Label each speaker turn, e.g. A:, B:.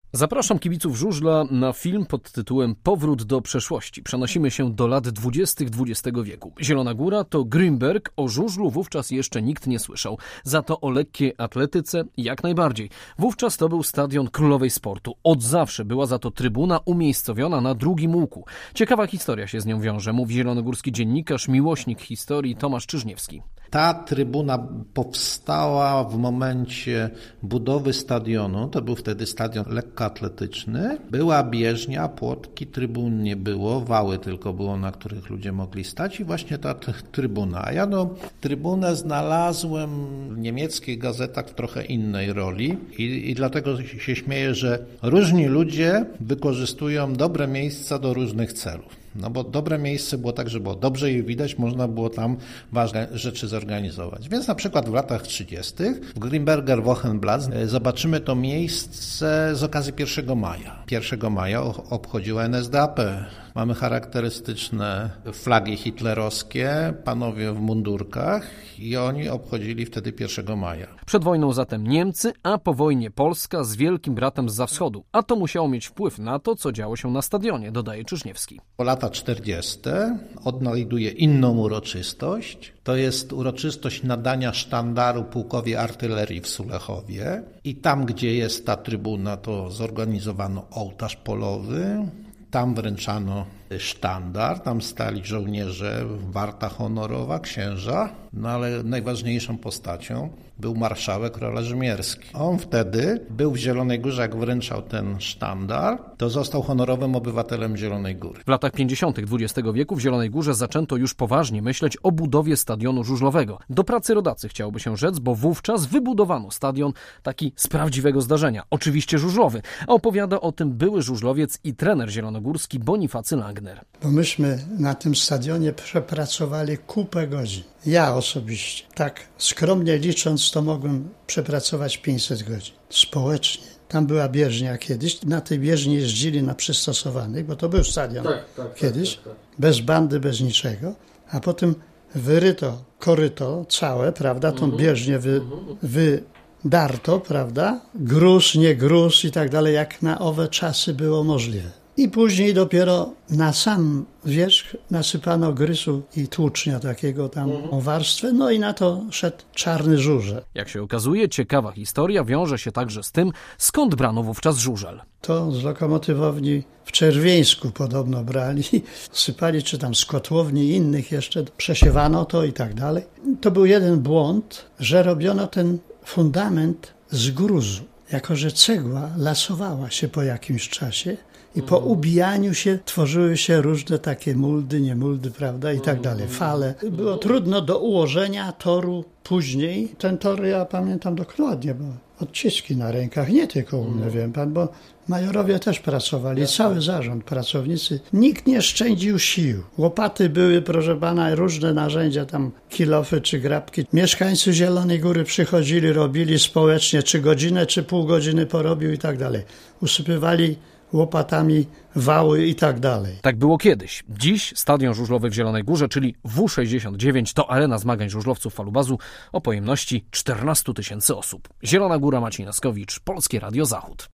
A: Zapraszam kibiców żużla na film pod tytułem Powrót do przeszłości. Przenosimy się do lat 20. XX wieku. Zielona Góra to Grünberg, o żużlu wówczas jeszcze nikt nie słyszał. Za to o lekkiej atletyce jak najbardziej. Wówczas to był stadion królowej sportu. Od zawsze była za to trybuna umiejscowiona na drugim łuku. Ciekawa historia się z nią wiąże, mówi zielonogórski dziennikarz, miłośnik historii Tomasz Czyżniewski.
B: Ta trybuna powstała w momencie budowy stadionu, to był wtedy stadion lekkoatletyczny. Była bieżnia, płotki, trybun nie było, wały tylko było, na których ludzie mogli stać i właśnie ta trybuna. A ja trybunę znalazłem w niemieckich gazetach w trochę innej roli i dlatego się śmieję, że różni ludzie wykorzystują dobre miejsca do różnych celów. No bo dobre miejsce było tak, że było dobrze je widać, można było tam ważne rzeczy zorganizować. Więc na przykład w latach 30. w Grimberger Wochenplatz zobaczymy to miejsce z okazji 1 maja. 1 maja obchodziła NSDAP. Mamy charakterystyczne flagi hitlerowskie, panowie w mundurkach i oni obchodzili wtedy 1 maja.
A: Przed wojną zatem Niemcy, a po wojnie Polska z wielkim bratem zza wschodu. A to musiało mieć wpływ na to, co działo się na stadionie, dodaje Czyżniewski.
B: Po lata 40. odnajduje inną uroczystość. To jest uroczystość nadania sztandaru pułkowi artylerii w Sulechowie. I tam, gdzie jest ta trybuna, to zorganizowano ołtarz polowy. Tam wręczano sztandar, tam stali żołnierze, warta honorowa, księża, no ale najważniejszą postacią był marszałek Rola-Rzymierski. On wtedy był w Zielonej Górze, jak wręczał ten sztandar, to został honorowym obywatelem Zielonej Góry.
A: W latach 50. XX wieku w Zielonej Górze zaczęto już poważnie myśleć o budowie stadionu żużlowego. Do pracy rodacy chciałoby się rzec, bo wówczas wybudowano stadion taki z prawdziwego zdarzenia, oczywiście żużlowy. A opowiada o tym były żużlowiec i trener zielonogórski Bonifacy Langner.
C: Bo myśmy na tym stadionie przepracowali kupę godzin. Ja osobiście, tak skromnie licząc, to mogłem przepracować 500 godzin. Społecznie. Tam była bieżnia kiedyś. Na tej bieżni jeździli na przystosowanych, bo to był stadion kiedyś. Bez bandy, bez niczego. A potem wyryto koryto całe, prawda? Tą bieżnię wydarto, prawda? Gruz, nie gruz i tak dalej, jak na owe czasy było możliwe. I później dopiero na sam wierzch nasypano gryzu i tłucznia takiego tam warstwę, no i na to szedł czarny żużel.
A: Jak się okazuje, ciekawa historia wiąże się także z tym, skąd brano wówczas żużel.
C: To z lokomotywowni w Czerwieńsku podobno brali, sypali, czy tam z kotłowni innych jeszcze, przesiewano to i tak dalej. To był jeden błąd, że robiono ten fundament z gruzu, jako że cegła lasowała się po jakimś czasie, i po ubijaniu się tworzyły się różne takie muldy, nie muldy, prawda, i tak dalej, fale. Było trudno do ułożenia toru później. Ten tor ja pamiętam dokładnie, bo odciski na rękach, nie tylko u mnie, wiem pan, bo majorowie też pracowali, cały zarząd, pracownicy. Nikt nie szczędził sił. Łopaty były, proszę pana, różne narzędzia, tam kilofy czy grabki. Mieszkańcy Zielonej Góry przychodzili, robili społecznie, czy godzinę, czy pół godziny porobił i tak dalej. Usypywali łopatami wały i tak dalej.
A: Tak było kiedyś. Dziś stadion żużlowy w Zielonej Górze, czyli W69, to arena zmagań żużlowców falubazu o pojemności 14 000 osób. Zielona Góra, Maciej Naskowicz, Polskie Radio Zachód.